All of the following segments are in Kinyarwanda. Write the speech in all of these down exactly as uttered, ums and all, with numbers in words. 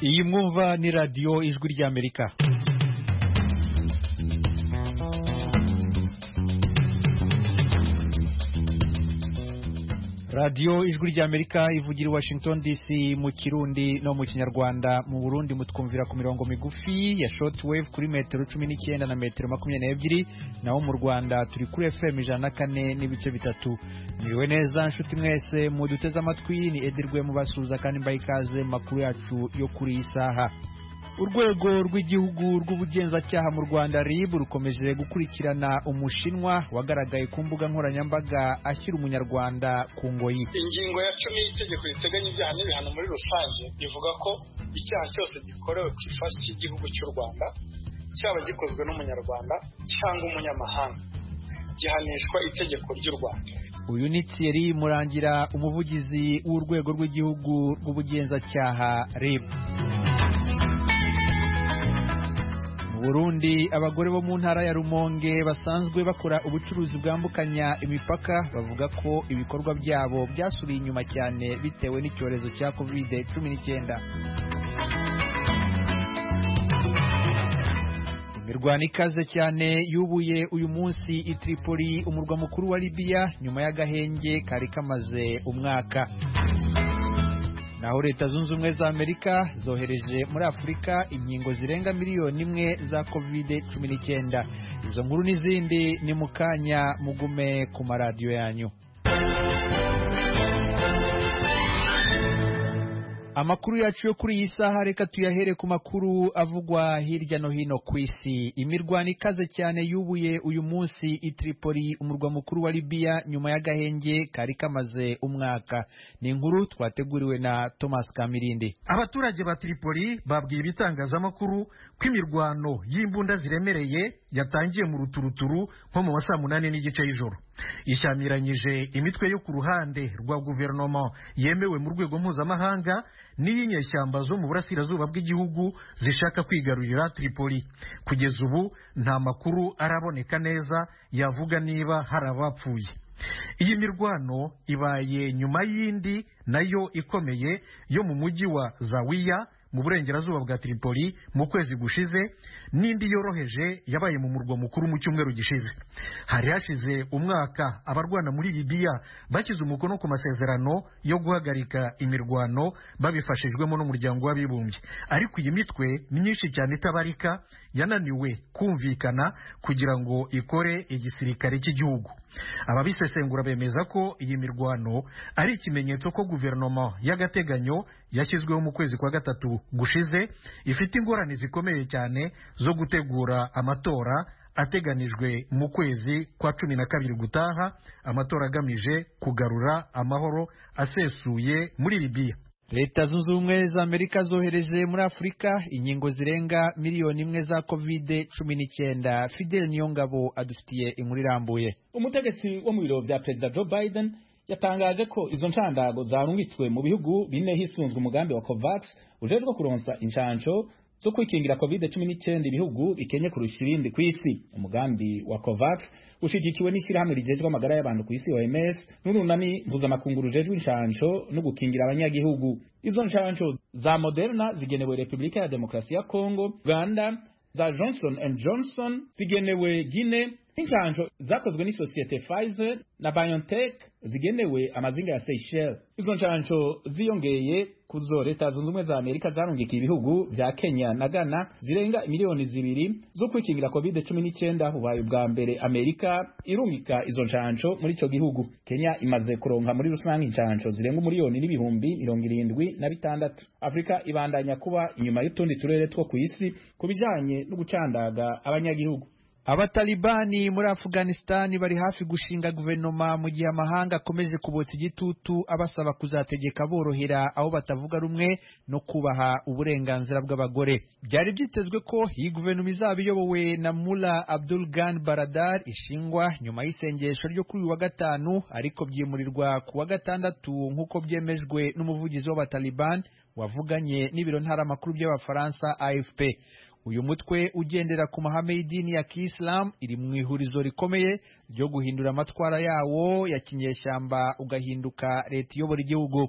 iyi mwumva ni radio Ijwi ry'Amerika. Radio Ijwi ry'Amerika ivugira i Washington D C mu Kirundi no mu Kinyarwanda. Mu Burundi mutwumvira ku mirongo migufi ya shortwave kuri metero cumi n'icyenda na metero makumyabiri n'ebyiri, naho mu Rwanda turi kuri F M ijana na kane n'ibice bitatu. Miriwe neza nshuti mwese muduteze amatwi, ni Edirwe mubasuza kandi mbaye ikaze makuru yacu yo kuri isaha. Urwego rw'igihugu rw'ubugenzacyaha mu Rwanda R I B rukomeje gukurikirana umushinwa wagaragaye ku mbuga nkoranyambaga ashyira umunyarwanda ku ngoyi. Ingingo ya cumi y'itegeko riteganya ibyaha n'ibihano muri rusange ivuga ko icyaha cyose gikorewe ku ifasi y'igihugu cy'u Rwanda cyaba gikozwe n'umunyarwanda cyangwa umunyamahanga gihanishwa itegeko ry'u Rwanda. Uyu ni Thierry Murangira, umuvugizi w'urwego rw'igihugu rw'ubugenzacyaha R I B. Burundi, abagore bo mu ntara ya Rumonge basanzwe bakora ubucuruzi bwambukanya imipaka bavuga ko ibikorwa byabo byasubiye inyuma cyane bitewe n'icyorezo cya covid cumi n'icyenda. Imirwano ikaze cyane yubuye uyu munsi i Tripoli, umurwa mukuru wa Libya, nyuma y'agahenge kari kamaze umwaka. Naho Leta Zunze Ubumwe za Amerika zohereje muri Afurika inkingo zirenga miliyoni imwe za covid cumi n'icyenda. Izo nkuru n'izindi ni mukanya, mugume ku maradiyo yanyu. Amakuru yacu yo kuri iyi saha reka tuyahere ku makuru avugwa hirya no hino ku isi. Imirwano ikaze cyane yubuye uyu munsi i Tripoli, umurwa mukuru wa Libya, nyuma y'agahenge kari kamaze umwaka. Ni inkuru twateguriwe na Thomas Kamirindi. Abaturage ba Tripoli babwiye ibitangazamakuru ko imirwano y'imbunda ziremereye yatangiye mu ruturuturu nko mu saa munani n'igice y'ijoro. Ishyamiranyije imitwe yo ku ruhande rwa guverinoma yemewe mu rwego mpuzamahanga n'inyeshyamba zo mu burasirazuba bw'igihugu zishaka kwigarurira Tripoli. Kugeza ubu nta makuru araboneka neza yavuga niba hari abapfuye. Iyi mirwano ibaye nyuma y'indi nayo ikomeye yo mu mujyi wa Zawiya mu burengerazuba bwa Tripoli mu kwezi gushize, n'indi yoroheje yabaye mu murwa mukuru mu cyumweru gishize. Hari hashize umwaka abarwana muri Libya bashyize umukono ku masezerano yo guhagarika imirwano babifashijwemo n'umuryango w'abibumbye, ariko iyi mitwe myinshi cyane itabarika yananiwe kumvikana kugira ngo ikore igisirikare cy'igihugu. Ababisesengura bemeza ko iyi mirwano ari ikimenyetso ko guverinoma y'agateganyo yashyizweho mu kwezi kwa gatatu gushize ifite ingorane zikomeye cyane zo gutegura amatora ateganijwe mu kwezi kwa cumi na kabiri gutaha, amatora agamije kugarura amahoro asesuye muri Libya. Leta Zunze Ubumwe za Amerika zohereje muri Afurika inkingo zirenga miliyoni imwe za covid cumi n'icyenda. Fidel Niyongabo adufitiye inkuru irambuye. Umutegetsi wo mu biro bya Perezida Joe Biden yatangaje ko izo nshandago zarungitswe mu bihugu bine hisunzwe umugambi wa COVAX ujejwe kuronsa inshansho zo kwikingira covid cumi n'icyenda ibihugu bikenye kurusha ibindi ku isi. Umugambi wa COVAX ushigikiwe n'ishyirahamwe rijejwe amagara y'abantu ku isi O M S n'urunani mpuzamakungu rujejwe inshansho no gukingira abanyagihugu. Izo nshansho za Moderna zigenewe Repubulika ya Demokarasi ya Kongo, Uganda, za Johnson and Johnson zigenewe Guinea, inshansho zakozwe n'isosiyete Pfizer na BioNTech zigenewe amazinga ya Seychelles. Izo nshansho ziyongeye kuzo Leta Zunze Ubumwe za Amerika zarungikiye ibihugu vya Kenya na Ghana zirenga miliyoni zibiri zo kwikingira covid cumi n'icyenda. Hubaye ubwa mbere Amerika irungika izo nshansho muri ico gihugu. Kenya imaze kuronka muri rusange inshansho zirenga miliyoni n'ibihumbi mirongo irindwi na bitandatu. Afrika ibandanya kuba inyuma y'utundi turere two ku isi kubijanye no gucandaga abanyagihugu. Abatalibani muri Afghanistan bari hafi gushinga guverinoma mu gihe amahanga akomeje kubotsa igitutu abasaba kuzategeka borohera aho batavuga rumwe no kubaha uburenganzira bw'abagore. Byari byitezwe ko iyi guverinoma izaba iyobowe na Mullah Abdul Ghani Baradar ishingwa nyuma y'isengesho ryo kuri uyu wa gatanu, ariko byimurirwa ku wa gatandatu nk'uko byemejwe n'umuvugizi w'Abatalibani wavuganye n'ibiro ntaramakuru by'Abafaransa A F P. Uyu mutwe ugendera ku mahame y'idini ya Kiislamu iri mu ihurizo rikomeye ryo guhindura amatwara yawo ya kinyeshyamba ugahinduka leta iyobora igihugu.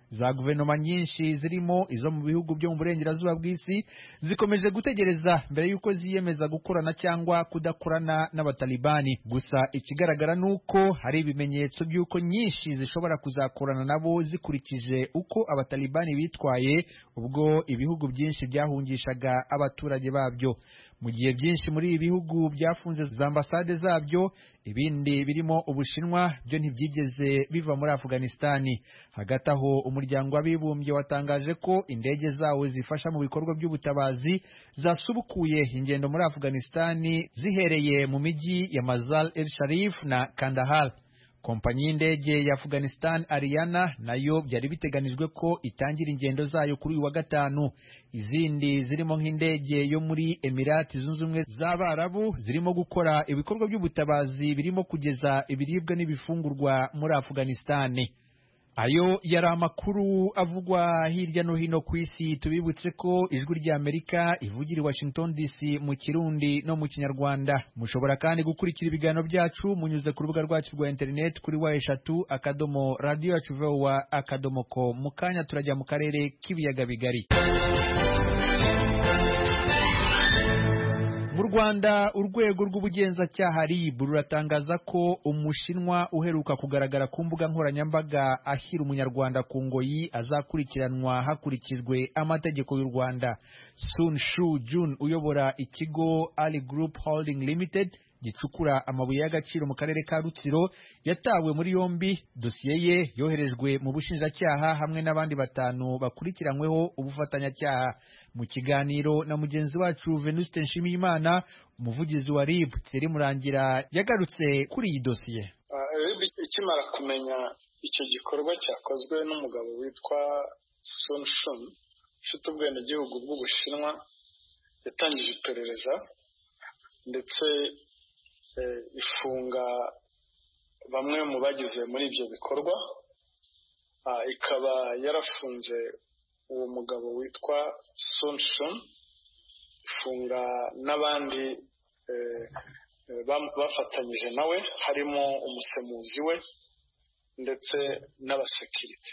za guverinoma nyinshi zirimo izo mu bihugu byo mu burengerazuba bw'isi zikomeje gutegereza mbere y'uko ziyemeza gukorana cyangwa kudakorana n'abatalibani. Gusa ikigaragara ni uko hari ibimenyetso by'uko nyinshi zishobora kuzakorana nabo zikurikije uko abatalibani bitwaye ubwo ibihugu byinshi byahungishaga abaturage babyo. Mu gihe byinshi muri ibi bihugu byafunze za ambasade zabyo, ibindi birimo Ubushinwa byo ntibyigeze biva muri Afghanistani. Hagati aho umuryango w'abibumbye watangaje ko indege zawo zifasha mu bikorwa by'ubutabazi zasubukuye ingendo muri Afghanistani zihereye mu mijyi ya Mazar el Sharif na Kandahar. Kompanyi y'indege ya Afghanistan Ariana nayo byari biteganijwe ko itangira ingendo zayo kuri uyu wa gatanu. Izindi zirimo nk'indege yo muri Emirati Zunze Ubumwe z'Abarabu zirimo gukora ibikorwa by'ubutabazi birimo kugeza ibiribwa n'ibifungurwa muri Afghanistani. Ayo yari amakuru avugwa hirya no hino ku isi. Tubibutse ko ijwi rya Amerika ivugira i Washington D C mu Kirundi no mu Kinyarwanda. Mushobora kandi gukurikira ibiganiro byacu munyuze ku rubuga rwacu rwa internet kuri wa eshatu akadomo radio yacu voa akadomo com. Mu kanya turajya mu karere k'ibiyaga bigari. Mu Rwanda urwego rw'ubugenzacyaha R I B ruratangaza ko Umushinwa uheruka kugaragara ku mbuga nkoranyambaga ashyira umunyarwanda ku ngoyi azakurikiranwa hakurikijwe amategeko y'u Rwanda. Sun Shu Jun uyobora ikigo Ali Group Holding Limited gicukura amabuye y'agaciro mu karere ka Rutsiro yatawe muri yombi. Dosiye ye yoherejwe mu bushinjacyaha hamwe n'abandi batanu bakurikiranyweho ubufatanyacyaha. Mu kiganiro na mugenzi wacu Venuste Nshimiyimana, umuvugizi wa R I B Thierry Murangira yagarutse kuri iyi dosiye. R I B ikimara kumenya icyo gikorwa cyakozwe n'umugabo witwa Sun Shun ufite ubwenegihugu bw'Ubushinwa, yatangije iperereza ndetse ifunga bamwe mu bagize muri ibyo bikorwa. Ikaba yarafunze uwo mugabo witwa Sun Shun, ifunga n'abandi bafatanyije nawe harimo umusemuzi we ndetse n'abasekirite.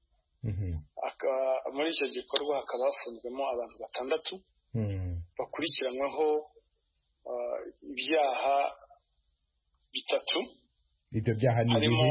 Muri icyo gikorwa hakaba hafunzwemo abantu batandatu bakurikiranyweho ibyaha bitatu. Ibyo byaha ni harimo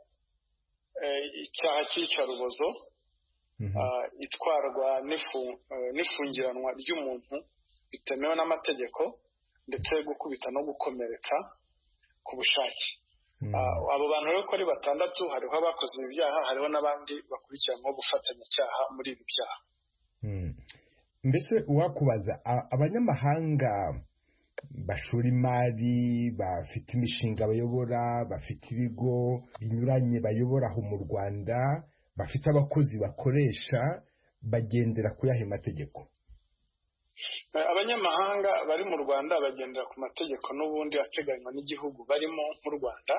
icyaha cy'iyicarubozo, itwarwa n'ifungiranwa ry'umuntu bitemewe n'amategeko, ndetse gukubita no gukomeretsa ku bushake. Abo bantu rero ko ari batandatu, hariho abakoze ibi byaha, hariho n'abandi bakurikiranweho gufatanyacyaha muri ibi byaha. Mbese uwakubaza abanyamahanga bashora imari, bafite imishinga bayobora, bafite ibigo binyuranye bayobora aho mu Rwanda, bafite abakozi bakoresha, bagendera ku yahe mategeko? Abanyamahanga bari mu Rwanda bagendera ku mategeko n'ubundi ateganywa n'igihugu barimo nk'u Rwanda.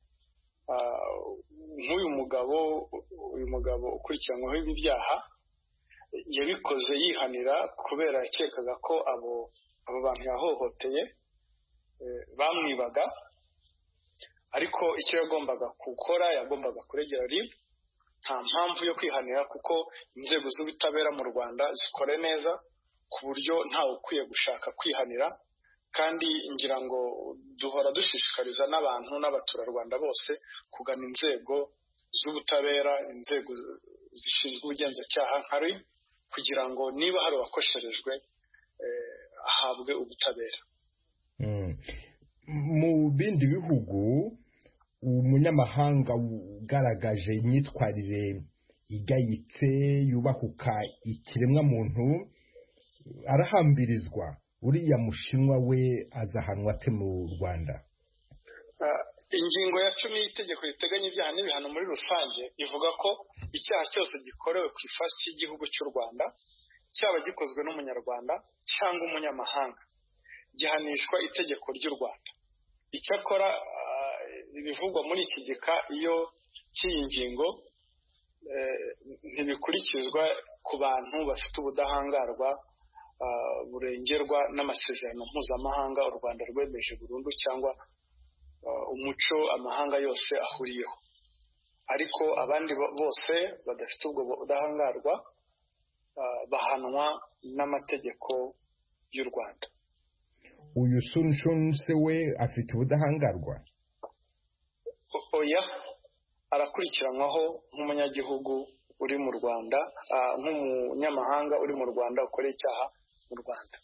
Nk'uyu mugabo uyu mugabo ukurikiranyweho ibi byaha yabikoze yihanira kubera yakekaga ko abo abo bantu yahohoteye bamwibaga, ariko icyo yagombaga gukora yagombaga kuregera R I B. Nta mpamvu yo kwihanira kuko inzego z'ubutabera mu Rwanda zikore neza ku buryo ntawe ukwiye gushaka kwihanira, kandi ngira ngo duhora dushishikariza n'abantu n'abaturarwanda bose kugana inzego z'ubutabera, inzego zishinzwe ubugenzacyaha nka R I B, kugira ngo niba hari uwakosherejwe ahabwe ubutabera. Mu bindi bihugu umunyamahanga ugaragaje imyitwarire igayitse yubahuka ikiremwa muntu arahambirizwa. Uriya Mushinwa we azahanwa ate mu Rwanda? Ingingo ya cumi y'itegeko riteganya ibyaha n'ibihano muri rusange ivuga ko icyaha cyose gikorewe ku ifasi y'igihugu cy'u Rwanda, cyaba gikozwe n'umunyarwanda cyangwa umunyamahanga, gihanishwa itegeko ry'u Rwanda. Icyakora ibivugwa muri iki gika iyo cy'iyi ngingo ntibikurikizwa ku bantu bafite ubudahangarwa burengerwa n'amasezerano mpuzamahanga u Rwanda rwemeje burundu cyangwa umuco amahanga yose ahuriyeho. ariko abandi bose badafite ubwo budahangarwa bahanwa n'amategeko y'u Rwanda. Uyu Sun Shun se we afite ubudahangarwa? Oya, arakurikiranwaho nk'umunyagihugu uri mu Rwanda, nk'umunyamahanga uri mu Rwanda ukoreye icyaha mu Rwanda.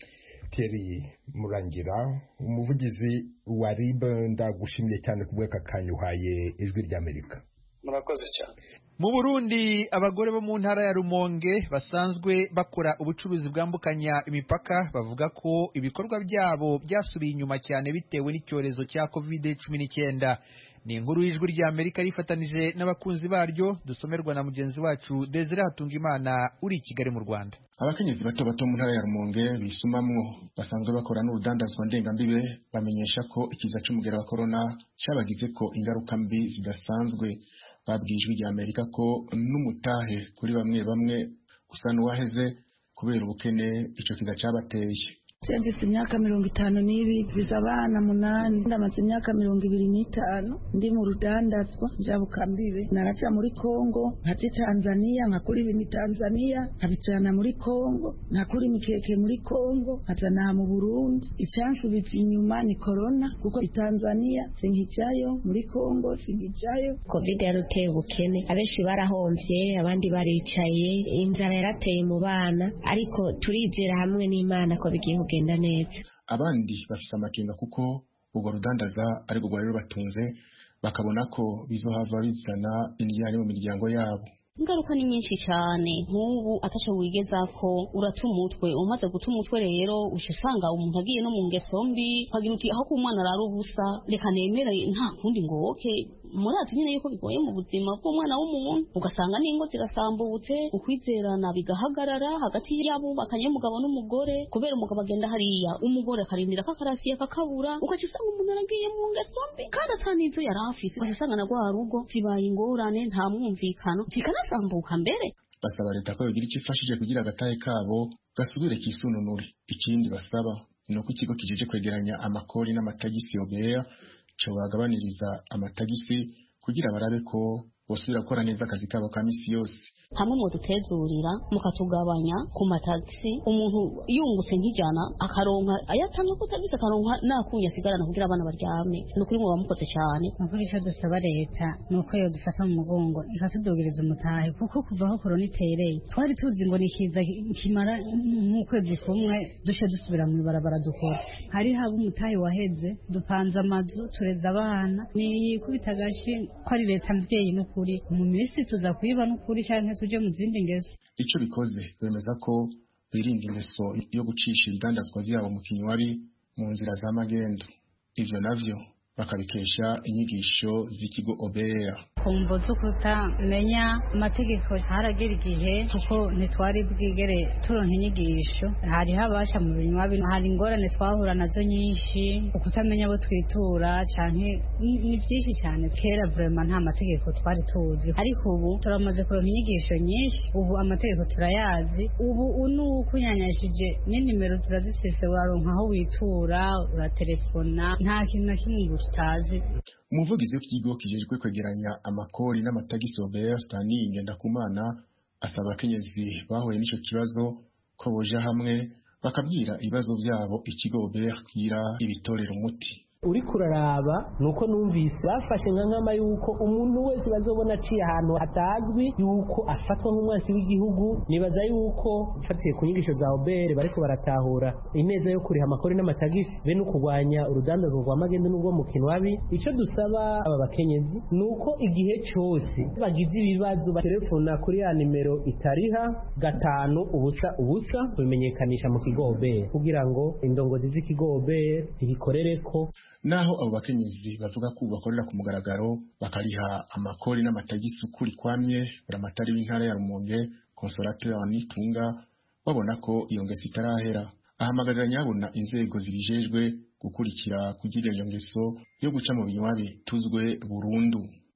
Thierry Murangira, umuvugizi wa R I B, ndagushimiye cyane kubw'aka kanya uhaye Ijwi ry'Amerika. Murakoze cyane. Mu Burundi, abagore bo mu ntara ya Rumonge basanzwe bakora ubucuruzi bwambukanya imipaka bavuga ko ibikorwa byabo byasubiye inyuma cyane bitewe n'icyorezo cya covid cumi n'icyenda. Ni inkuru y'Ijwi ry'Amerika rifatanije n'abakunzi baryo, dusomerwa na mugenzi wacu Desire Hatungimana uri i Kigali mu Rwanda. Abakenyezi bato bato mu ntara ya Rumonge bisumamwo basanzwe bakora n'urudandazwa ndengambibe bamenyesha ko ikiza c'umugera wa corona cabagize ko ingaruka mbi zidasanzwe. Babwiye Ijwi ry'Amerika ko n'umutahe kuri bamwe bamwe usa n'uwaheze kubera ubukene ico kiza cabateye. Mfise imyaka mirongo itanu n'ibiri, mfise abana munani, ndamaze imyaka mirongo ibiri n'itanu ndi mu rudandazwa njabukambibe. Naraca muri Kongo nkaca Tanzania, nkakura ibintu Tanzania nkabicana muri Kongo, nkakura imikeke muri Kongo nkazana mu Burundi. Icyansubiza inyuma ni corona, kuko i Tanzania sinkijayo, muri Kongo sinkijayo. Covid yaruteye ubukene, abenshi barahomvye, abandi baricaye, inzara yarateye mu bana, ariko turizera hamwe n'Imana ko bigiye genda neza. Abandi bafise amakenga kuko ubwo rudandaza ari rwo rero batunze, bakabona ko bizohava bizana indiyane mu miryango yabo. Ingaruka ni nyinshi cyane, nk'ubu atasho wigeza ko uratumutwe, umaze gutumutwe rero ushusanga umuntu agiye no mu ngeso mbi, kagira uti aho kumwana raro ubusa reka nemere nta kundi ngo okay. Murazi nyine yuko bigoye mu buzima bw'umwana w'umuntu, ugasanga n'ingo zirasambutse, ukwizerana bigahagarara hagati yabo bakanye umugabo n'umugore, kubera umugabo agenda hariya umugore akarindira kakarasiye kakabura, ugaca usanga umuntu aragiye mu ngeso mbi kandi atanizo yari afise, ugasanga na rwa rugo zibaye ingorane, nta mwumvikano, zikanasambuka mbere. Basaba leta ko yogira icyo ifashije kugira agatahe kabo gasubire kisununure. Ikindi basaba ni uko ikigo kijeje kwegeranya amakori n'amatagisi obera cyo bagabaniriza amatagisi kugira barabe ko bosubira gukora neza akazi kabo ka misi yose. Hamwe mu dutezurira mukatugabanya ku matagisi, umuntu yungutse nk'ijana akaronka ayatanga ko tagisi akaronka nakunya sigarana kugira abana baryame. Nukuri mu bamukoze cyane. Nukuri cyo dusaba leta nuko yo dufata mu mugongo ikatudogereza umutahe, kuko kuva aho corona itereye twari tuzi ngo nikiza kimara nk'ukwezi kumwe dushe dusubira mu barabara dukora. Hari haba umutahe waheze, dupanze amazu tureza abana, ni kubitagashi ko ari leta mvyeyi n'ukuri mu minsi tuza kwiba n'ukuri cyane tuje mu zindi ngeso. Ico bikoze bemeza ko birinda ingeso yo gucisha ibidandazwa byabo mu kinywabi mu nzira za magendo. Ivyo navyo bakabikesha inyigisho z'ikigo obera. Kumvo zo kutamenya amategeko haragera igihe kuko ntitwari bwigere turonka inyigisho, hari habasha mu binywabi, hari ingorane twahura nazo nyinshi, ukutamenya abo twitura canke ni byinshi cyane. Kera vraiment nta mategeko twari tuzi, ariko ubu turamaze kuronka inyigisho nyinshi, ubu amategeko turayazi. Ubu unukunyanyashije n'inimero turazisese, waronka aho witura, uratelefona, nta kintu na kimwe utazi. Umuvugizi w'ikigo kijejwe kwegeranya amakori n'amatagisi obera Stanley Ngendakumana asaba abakenyezi bahuye n'ico kibazo ko boja hamwe bakabwira ibibazo byabo ikigo obera kugira ibitorera umuti. Uri kuraraba nuko numvise bafashe nka nkama yuko umuntu wese bazobona aciye ahantu atazwi yuko afatwa nk'umwansi w'igihugu. Nibaza yuko fatiye ku nyigisho za obere bariko baratahura ineza yo kuriha amakori n'amatagisi be no kurwanya urudandazwa rwa magendo n'ubwo mu kinwabi. Ico dusaba aba bakenyezi nuko igihe cyose bagize ibibazo baterefona kuri ya nimero itariha gatanu ubusa ubusa bimenyekanisha mu kigo obere kugira ngo indongozi z'ikigo obere zibikorereko. Naho abo bakenyezi bavuga ko bakorera ku mugaragaro bakariha amakori n'amatagisi ukuri kwamye, buramatari w'intara ya Rumonge Consolateur Anitunga babona ko iyo ngeso itarahera. Ahamagarira nyabona inzego zibijejwe gukurikira kugira iyo ngeso yo guca mu binywabi tuzwe burundu.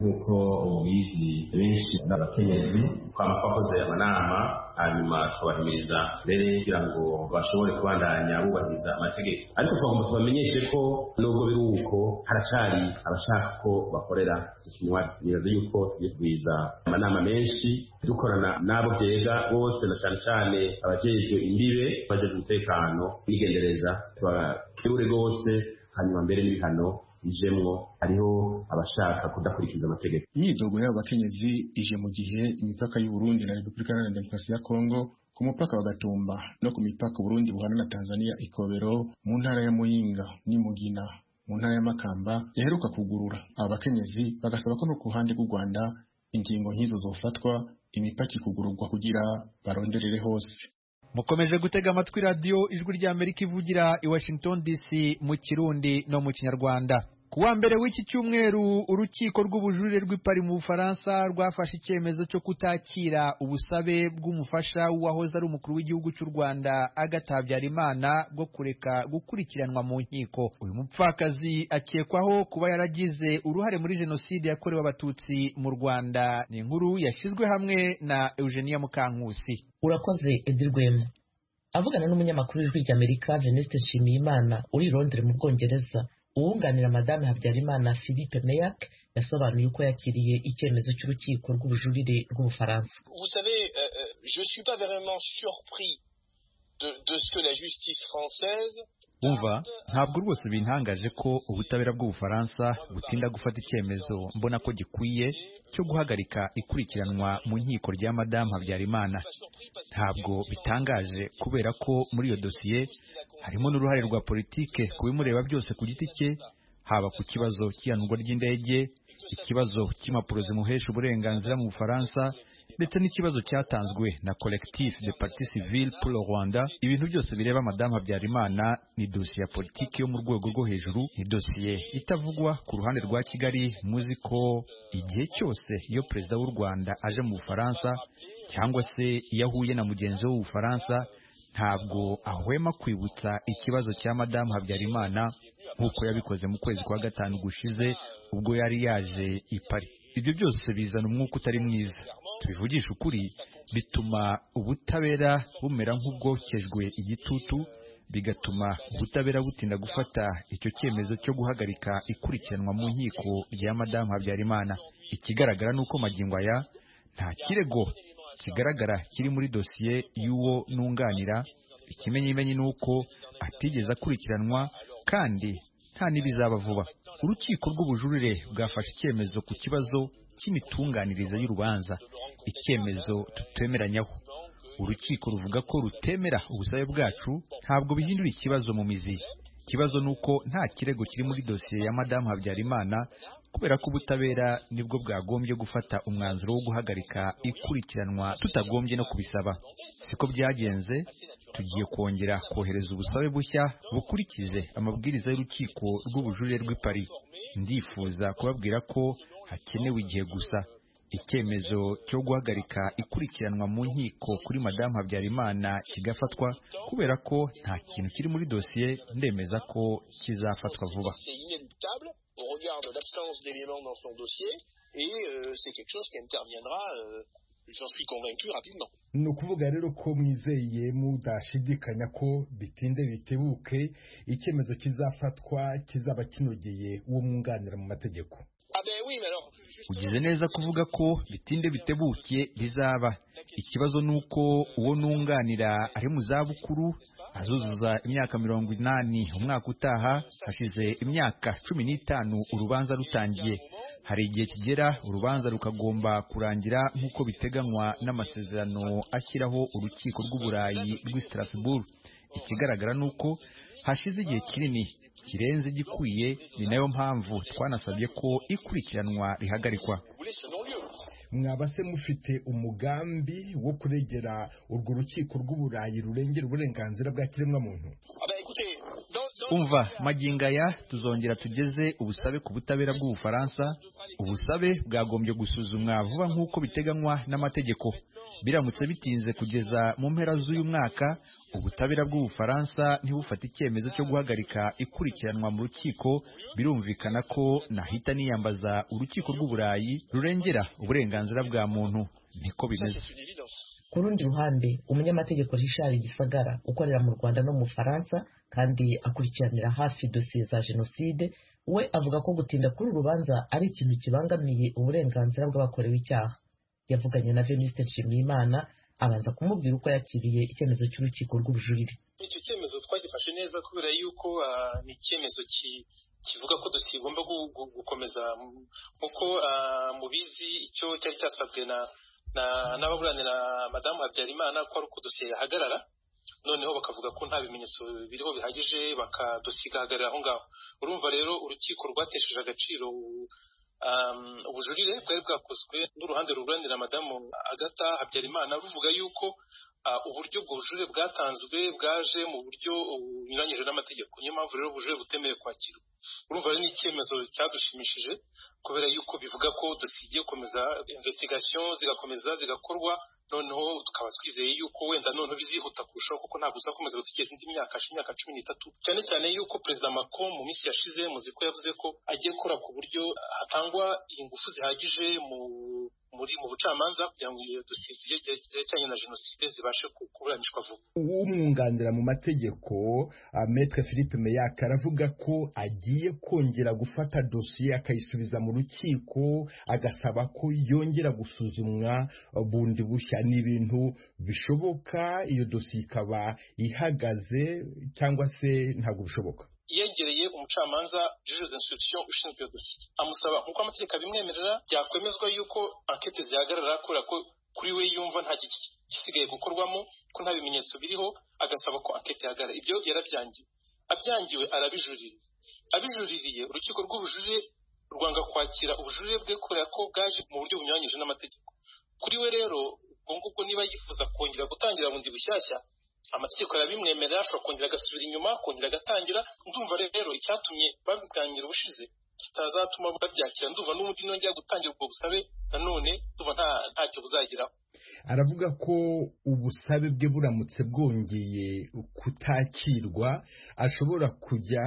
nk'uko ubizi benshi n'abakenyezi twaba twakoze amanama hanyuma tukabahimiriza mbere kugira ngo bashobore kubandanya bubahiriza amategeko, ariko twagomba tubamenyeshe ko nubwo biri uko haracari abashaka ko bakorera ikinywa. Nibaza yuko tugwiza amanama menshi dukorana n'abo byega bose, na cyane cyane abajejwe imbibe baje umutekano bigendereza, tubakebure rwose, hanyuma mbere n'ibihano bijemwo hariho abashaka kudakurikiza amategeko. Imyidogo y'abo bakenyezi ije mu gihe imipaka y'u Burundi na Repubulika Iharanira Demokarasi ya Kongo ku mupaka wa Gatumba no ku mipaka Burundi buhana na Tanzania Ikobero mu ntara ya Muyinga n'Imugina mu ntara ya Makamba yaheruka kugurura. Aba bakenyezi bagasaba ko no ku ruhande rw'u Rwanda ingingo nk'izo zofatwa, imipaka ikugururwa kugira baronderere hose. Mukomeje gutega amatwi radio Ijwi ry'Amerika ivugira i Washington D C mu Kirundi no mu Kinyarwanda. Kuwa mbere w'iki cyumweru urukiko rw'ubujurire rw'Ipari mu Bufaransa rwafashe icyemezo cyo kutakira ubusabe bw'umufasha w'uwahoze ari umukuru w'igihugu cy'u Rwanda Agathe Habyarimana bwo kureka gukurikiranwa mu nkiko. Uyu mupfakazi akekwaho kuba yaragize uruhare muri jenoside yakorewe abatutsi mu Rwanda. Ni inkuru yashizwe hamwe na Eugenia Mukankusi. Urakoze Edirwema. Avugana n'umunyamakuru w'Ijwi ry'Amerika Venuste Nshimiyimana uri i Londres mu Bwongereza, uwunganira Madame Habyarimana Philippe Meyak yasobanuye uko yakiriye icyemezo cy'urukiko rw'ubujurire rw'Ubufaransa. Vous savez, euh, je suis pas vraiment surpris de, de ce que la justice française Umva, ntabwo rwose bintangaje ko ubutabera bw'Ubufaransa butinda gufata icyemezo mbona ko gikwiye cyo guhagarika ikurikiranwa mu nkiko rya Madame Habyarimana. Ntabwo bitangaje kubera ko muri iyo dosiye harimo n'uruhare rwa politike kubimureba byose ku giti cye, haba ku kibazo cy'ihanurwa ry'indege, ikibazo cy'impapuro zimuhesha uburenganzira mu Bufaransa, ndetse n'ikibazo cyatanzwe na Collectif de Partis Civils pour le Rwanda. Ibintu byose bireba Madame Habyarimana ni dosiye ya politiki yo mu rwego rwo hejuru, ni dosiye itavugwa ku ruhande rwa Kigali. Muzi ko igihe cyose iyo perezida w'u Rwanda aje mu Bufaransa cyangwa se iyo ahuye na mugenzi we w'Ubufaransa, ntabwo ahwema kwibutsa ikibazo cya Madame Habyarimana nk'uko yabikoze mu kwezi kwa gatanu gushize ubwo yari yaje i Paris. Ibyo byose bizana umwuka utari mwiza. Tubivugisha ukuri, bituma ubutabera bumera nk'ubwokejwe igitutu, bigatuma ubutabera butinda gufata icyo cyemezo cyo guhagarika ikurikiranwa mu nkiko rya Madame Habyarimana. Ikigaragara nuko magingo aya nta kirego kigaragara kiri muri dosiye y'uwo nunganira. Ikimenyimenyi nuko atigeze akurikiranwa kandi nta n'ibizaba vuba. Urukiko rw'ubujurire bwafashe icyemezo ku kibazo cy'imitunganyirize y'urubanza, icyemezo tutemeranyaho. Urukiko ruvuga ko rutemera ubusabe bwacu, ntabwo bihindura ikibazo mu mizi. Ikibazo nuko nta kirego kiri muri dosiye ya Madame Habyarimana, kubera ko ubutabera nibwo bwagombye gufata umwanzuro wo guhagarika ikurikiranwa tutagombye no kubisaba. Siko byagenze, tugiye kongera kohereza ubusabe bushya bukurikije amabwiriza y'urukiko rw'ubujurire rw'i Paris. Ndifuza kubabwira ko hakenewe igihe gusa. Icyemezo cyo guhagarika ikurikiranwa mu nkiko kuri Madame Habyarimana kigafatwa, kubera ko nta kintu kiri muri dosiye, ndemeza ko kizafatwa vuba. Au regard de l'absence d'éléments dans son dossier, et euh, c'est quelque chose qui interviendra, euh, j'en suis convaincu, rapidement. Ni ukuvuga rero ko mwizeye mudashidikanya ko bitinde bitebuke icyemezo kizafatwa kizaba kinogeye uwo mwunganira mu mategeko. Ugize neza kuvuga ko bitinde bitebuke bizaba. Ikibazo nuko uwo nunganira ari mu zabukuru, azuzuza imyaka mirongo inani umwaka utaha, hashize imyaka cumi n'itanu urubanza rutangiye. Hari igihe kigera urubanza rukagomba kurangira nk'uko biteganywa n'amasezerano ashyiraho urukiko rw'uburayi rw'i Strasbourg. Ikigaragara nuko hashize igihe kinini kirenze gikwiye, ni nayo mpamvu twanasabye ko ikurikiranwa rihagarikwa. Mwaba se mufite umugambi wo kuregera urwo rukiko rw'uburayi rurengera uburenganzira bwa kiremwa muntu? umva magingo aya tuzongera tugeze ubusabe ku butabera bw'Ubufaransa. Ubusabe bwagombye gusuzumwa vuba nk'uko biteganywa n'amategeko. Biramutse bitinze kugeza mu mpera z'uyu mwaka, ubutabera bw'Ubufaransa ntibufata icyemezo cyo guhagarika ikurikiranwa mu rukiko, birumvikana ko nahita niyambaza urukiko rw'Uburayi rurengera uburenganzira bwa muntu. Niko bimeze. Ku rundi ruhande, umunyamategeko Richard Gisagara ukorera mu Rwanda no mu Faransa kandi akurikiranira hafi dosiye za jenoside, we avuga ko gutinda kuri urubanza ari ikintu kibangamiye uburenganzira bw'abakorewe icyaha. Yavuganye na Venuste Nshimiyimana abanza kumubwira uko yakiriye icyemezo cy'urukiko rw'ubujurire. Icyo cyemezo twagifashe neza kubera yuko uh, ni icyemezo ki kivuga ko dosiye igomba gukomeza nk'uko uh, mubizi icyo cyari cyasabwe na n'ababuranira madamu Habyarimana ko ari uko dosiye yahagarara, noneho bakavuga ko nta bimenyetso biriho bihagije bakadosiga hagarara aho ngaho. Urumva rero urukiko rwatesheje agaciro ubujurire bwari bwakozwe n'uruhande ruburanira madamu Agatha Habyarimana ruvuga yuko uburyo bw'ubujurire bwatanzwe bwaje mu buryo bunyuranyije n'amategeko, niyo mpamvu rero ubujurire butemewe kwakirwa. Urumva rero ni icyemezo cyadushimishije kubera yuko bivuga ko dosiye igiye gukomeza, investigation zigakomeza zigakorwa, noneho tukaba twizeye yuko wenda noneho bizihuta kurushaho kuko ntabwo uzakomeza gutegereza indi myaka imyaka cumi n'itatu, cyane cyane yuko Perezida Macron mu minsi yashize muzi ko yavuze ko agiye gukora ku buryo hatangwa ingufu zihagije mu muri mu bucamanza kugira ngo iyo dosiye zerekeranye na jenoside zibashe kuburanishwa vuba. Umwunganira mu mategeko Maître Philippe Meyak aravuga ko agiye kongera gufata dosiye akayisubiza mu rukiko, agasaba ko yongera gusuzumwa bundi bushya. Ni ibintu bishoboka iyo dosiye ikaba ihagaze cyangwa se ntabwo bishoboka? Yegereye umucamanza juge d'instruction ushinzwe iyo dosiye amusaba nk'uko amategeko abimwemerera byakwemezwa yuko enquête zihagarara kubera ko kuri we yumva nta gisigaye gukorwamo, ko nta bimenyetso biriho, agasaba ko enquête ihagarara. Ibyo yarabyangiwe, abyangiwe arabijurira, abijuririye urukiko rw'ubujurire rwanga kwakira ubujurire bwe kubera ko bwaje mu buryo bunyuranyije n'amategeko. Kuri we rero ubwo ngubwo niba yifuza kongera gutangira bundi bushyashya, amategeko arabimwemerera, ashobora kongera agasubira inyuma kongera agatangira. Ndumva rero icyatumye babiganira ubushize kitazatuma babyakira, ndumva n'ubundi nongera gutangira ubwo busabe nanone ndumva nta ntacyo buzageraho. Aravuga ko ubusabe bwe buramutse bwongeye kutakirwa ashobora kujya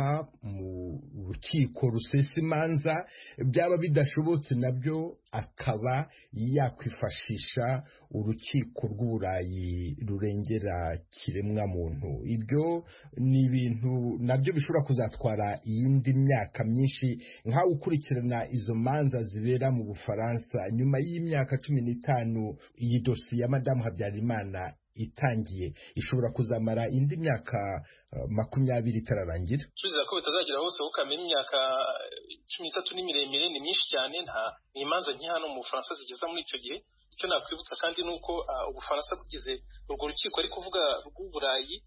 mu rukiko rusesa imanza, byaba bidashobotse nabyo akaba yakwifashisha urukiko rw'Uburayi rurengera kiremwa muntu. Ibyo ni ibintu nabyo bishobora kuzatwara iyindi myaka myinshi, nkaho ukurikirana izo manza zibera mu Bufaransa nyuma y'imyaka cumi n'itanu iyi dosiye ya madamu Habyarimana itangiye ishobora kuzamara indi myaka uh, makumyabiri itararangira. Tuzira ko bitazagera hose ukamenya imyaka cumi n'itatu ni miremire, ni myinshi cyane, nta imanza nke hano mu Bufaransa zigeza muri icyo gihe. Icyo nakwibutsa kandi nuko uh, Ubufaransa bugize urwo rukiko ari kuvuga rw'Uburayi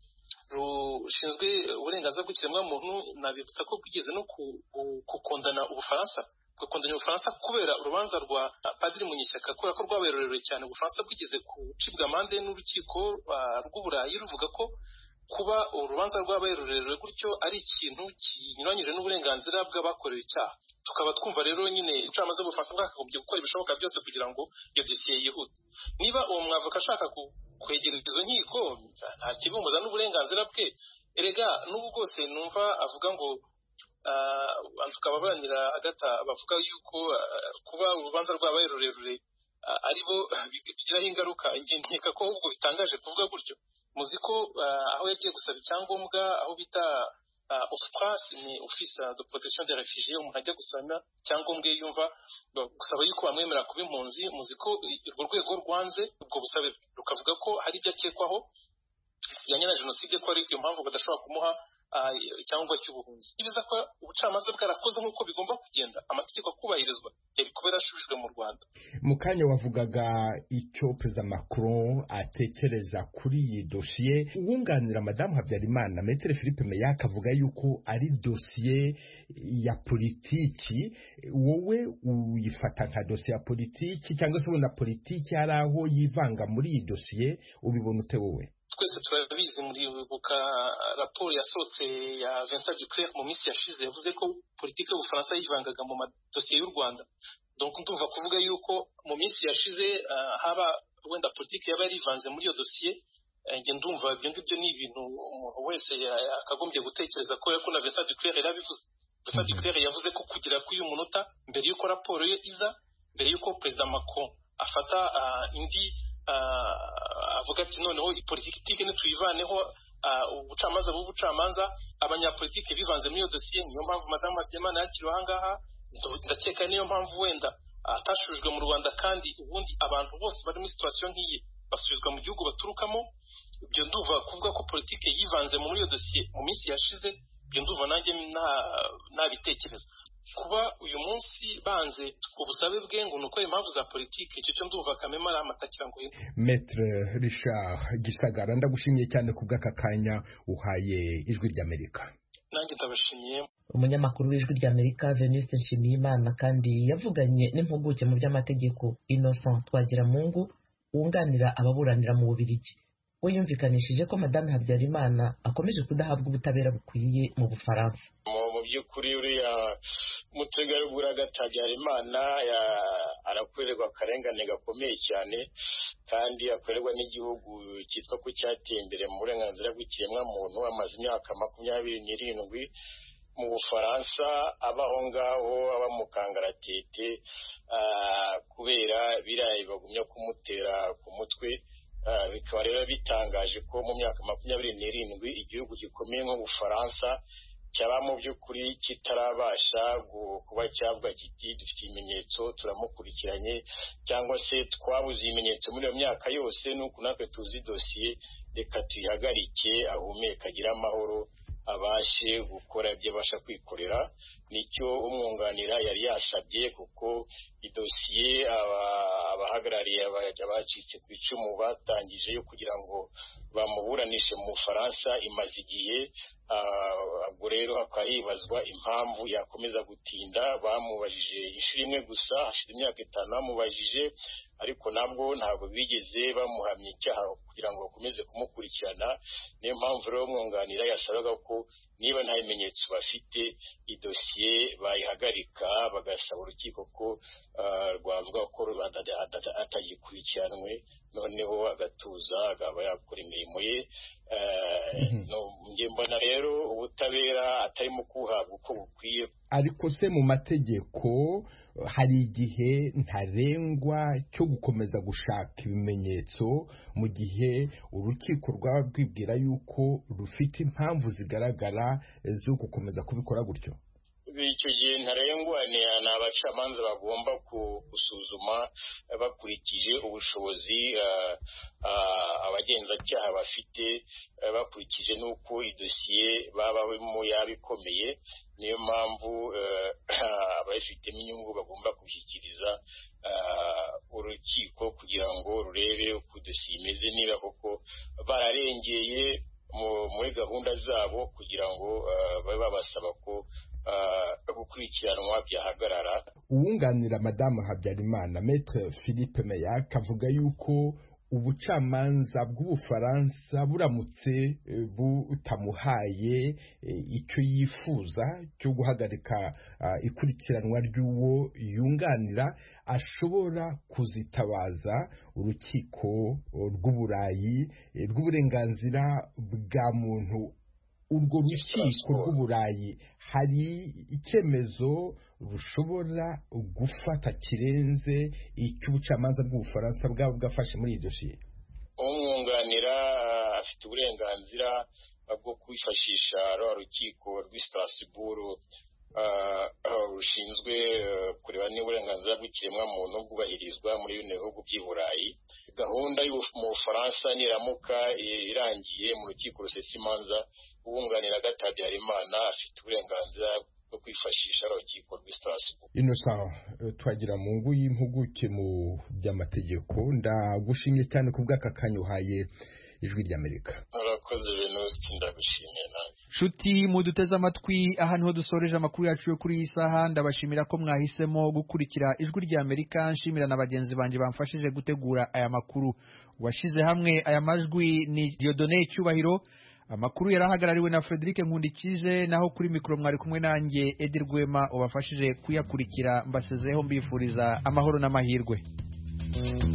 rushinzwe uburenganzira bw'ikiremwa muntu, nabibutsa ko bwigeze no kukondana Ubufaransa gukondanya Ubufaransa kubera urubanza rwa Padiri Munyeshyaka kubera ko rwabaye rurerure cyane. Ubufaransa bwigeze gucibwa amande n'urukiko rw'Uburayi ruvuga ko kuba urubanza rwabaye rurerure gutyo ari ikintu kinyuranyije n'uburenganzira bw'abakorewe icyaha. Tukaba twumva rero nyine ubucamanza bw'Ubufaransa bwakagombye gukora ibishoboka byose kugira ngo iyo dosiye yihute. Niba uwo mwavoka ashaka kwegereza izo nkiko nta kibumuza n'uburenganzira bwe, erega n'ubu bwose numva avuga ngo tukaba barangira Agatha bavuga yuko kuba urubanza rwabaye rurerure aribo bigiraho ingaruka. Nkeka ko ahubwo bitangaje kuvuga gutyo. Muzi ko aho yagiye gusaba icyangombwa aho bita O F P R A S, ni Office de Protection des Réfugiés, umuntu ajya gusaba icyangombwa yumva gusaba yuko bamwemera kuba impunzi. Muzi ko urwo rwego rwanze ubwo busabe rukavuga ko hari ibyo akekwaho bijyanye na jenoside, ko ari iyo mpamvu badashobora kumuha icyangombwa cy'ubuhunzi. Ibiza ko ubucamanza bwarakoze nk'uko bigomba kugenda, amategeko akubahirizwa, yari kuba yarashubijwe mu Rwanda. Mu kanya wavugaga icyo Perezida Macron atekereza kuri iyi dosiye. Uwunganira madamu Habyarimana Maître Philippe Meyak avuga yuko ari dosiye ya politiki. Wowe uyifata nka dosiye ya politiki cyangwa se ubona politiki hari aho yivanga muri iyi dosiye? Ubibona ute wowe? twese turabizi muribuka raporo yasohotse ya Vincent Duclerc mu minsi yashize yavuze ko politiki y'Ubufaransa yivangaga mu madosiye y'u Rwanda. Donc ndumva kuvuga yuko mu minsi yashize uh, haba wenda politiki yaba yarivanze muri iyo dosiye. Nge ndumva ibyo ngibyo ni ibintu umuntu wese akagombye gutekereza ko yako na Vincent Duclerc yarabivuze. Vincent Duclerc yavuze ko kugira ko uyu munota mbere yuko raporo ye iza, mbere yuko President Macron afata uh, indi uh, avuga ati noneho politiki ne tuyivaneho ubucamanza uh, bw'ubucamanza abanyapolitiki bivanze muri iyo dosiye. Niyo mpamvu Madame Habyarimana yakiriwe ahangaha. Ndakeka niyo mpamvu wenda atashujwe mu Rwanda, kandi ubundi abantu bose bari muri situation nk'iyi basubizwa mu gihugu baturukamo. Ibyo nduva kuvuga ko politiki yivanze muri iyo dosiye mu minsi yashize, ibyo nduva nanjye nabitekereza. Kuba uyu munsi banze ubusabe bwe ngo nuko impamvu za politiki, icyo cyo nduva kamema ari amatakira ngo Maître Richard Gisagara, ndagushimiye cyane ku bw'aka kanya uhaye Ijwi ry'Amerika. Nanjye ndabashimiye. Umunyamakuru w'Ijwi ry'Amerika Venuste Nshimiyimana kandi yavuganye n'impuguke mu by'amategeko Innocent Twagiramungu wunganira ababuranira mu Bubiligi. We yumvikanishije ko Madame Habyarimana akomeje kudahabwa ubutabera bukwiye mu Bufaransa. Mu by'ukuri uriya mutegarugori Agathe Habyarimana arakorerwa akarengane gakomeye cyane, kandi akorerwa n'igihugu cyitwa ko cyateye imbere mu burenganzira bw'ikiremwamuntu. Amaze imyaka makumyabiri n'irindwi mu Bufaransa, abaho ngaho aba mu kangaratete kubera birayi bagumya kumutera ku mutwe. Bikaba rero bitangaje ko mu myaka makumyabiri n'irindwi igihugu gikomeye nk'Ubufaransa cyaba mu by'ukuri kitarabasha kuba cyavuga kiti dufite ibimenyetso turamukurikiranye, cyangwa se twabuze ibimenyetso muri iyo myaka yose, nuko natwe tuzi dosiye, reka tuyihagarike ahumeka agira amahoro abashe gukora ibyo abasha kwikorera. Nicyo umwunganira yari yasabye, kuko idosiye abahagarariye abacitse ku icumu batangije yo kugira ngo bamuburanishe mu Bufaransa imaze igihe. Ubwo rero hakaba hibazwa impamvu yakomeza gutinda. Bamubajije inshuro imwe gusa, hashize imyaka itanu bamubajije, ariko nabwo ntabwo bigeze bamuhamya icyaha kugira ngo bakomeze kumukurikirana. Niyo mpamvu rero umwunganira yasabaga ko niba nta bimenyetso bafite, idosiye bayihagarika, bagasaba urukiko ko rwavuga ko atagikurikiranwe, noneho agatuza akaba yakora imirimo ye. Njye mbona rero ubutabera atarimo kuhabwa uko bukwiye. Ariko se mu mategeko hari igihe ntarengwa cyo gukomeza gushaka ibimenyetso mu gihe urukiko rwaba rwibwira yuko rufite impamvu zigaragara zo gukomeza kubikora gutyo? Icyo gihe ntarengwa ni abacamanza bagomba gusuzuma bakurikije ubushobozi abagenzacyaha bafite, bakurikije n'uko idosiye baba barimo yaba ikomeye. Niyo mpamvu ababifitemo inyungu bagomba gushyikiriza urukiko kugira ngo rurebe uko idosiye imeze, niba koko bararengeye muri gahunda zabo, kugira ngo babe babasaba ko gukurikiranwa byahagarara. Uwunganira Madame Habyarimana Maître Philippe Meyac avuga yuko ubucamanza bw'Ubufaransa buramutse butamuhaye icyo yifuza cyo guhagarika ikurikiranwa ry'uwo yunganira, ashobora kuzitabaza urukiko rw'Uburayi rw'uburenganzira bwa muntu. Urwo rukiko rw'Uburayi hari icyemezo rushobora gufata kirenze icy'ubucamanza bw'Ubufaransa bwaba bwafashe muri iyi dosiye? Umwunganira afite uburenganzira bwo kwifashisha rwa rukiko rw'i Strasbourg rushinzwe kureba niba uburenganzira bw'ikiremwamuntu bwubahirizwa muri bino bihugu by'i Burayi. Gahunda yo mu Bufaransa niramuka irangiye mu rukiko rusesa imanza, uwunganira Agathe Habyarimana afite uburenganzira bwo kwifashisha urukiko rw'i Strasbourg. Innocent Twagiramungu y'impuguke mu by'amategeko, ndagushimye cyane ku bw'aka kanya uhaye ijwi ry'Amerika. Urakoze Venuste, ndagushimiye nawe. Shuti muduteze amatwi, aha niho dusoreje amakuru yacu yo kuri iyi saha. Ndabashimira ko mwahisemo gukurikira ijwi ry'Amerika. Nshimira na bagenzi banje bamfashije gutegura aya makuru. Washize hamwe aya majwi ni Dieudonné Cyubahiro. Amakuru yarahagarariwe na Frederic Nkundikije, naho kuri mikoro mwari kumwe nanjye Edi Rwema ubafashije kuyakurikira. Mbasezeho mbifuriza amahoro n'amahirwe.